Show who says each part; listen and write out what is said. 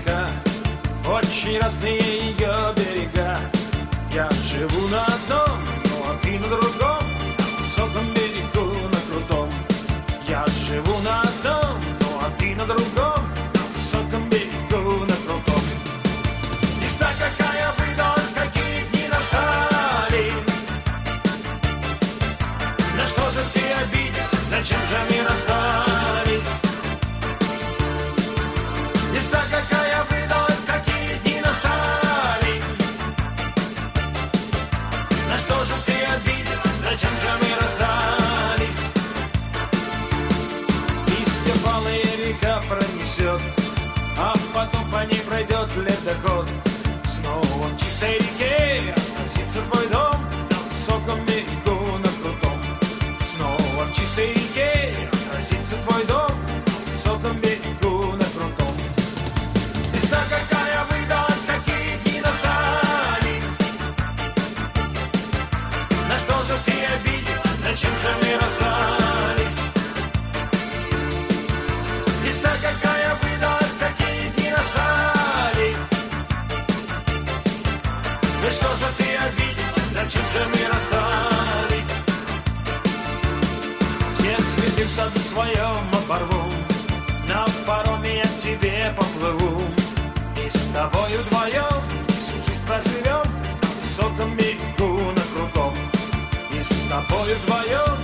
Speaker 1: река, очень разные ее берега. Я живу на одном, ну а ты на другом, на высоком берегу, на крутом. Я живу на одном, ну а ты на другом, на высоком берегу, на крутом. Весна какая выдалась, какие дни настали. На что же ты обидел, зачем же мы расстались? Весна какая выдалась, какие дни настали. На что же ты обидел, зачем же мы расстались? Листья палая река пронесет, а потом по ней пройдет ледоход. Снова в чистой реке отразится твой дом, на высоком берегу, на крутом. Снова в чистой реке отразится твой дом, на высоком берегу, на крутом. Весна какая выдалась, какие дни настали. На что же ты обидел, зачем же мы расстались? Весна какая выдалась, какие дни настали. На что же ты обидел, зачем же мы расстались? Все цветы в саду своем оборву, на пароме я к тебе поплыву. И с тобою вдвоем всю жизнь проживем, на высоком берегу, на крутом. И с тобою вдвоем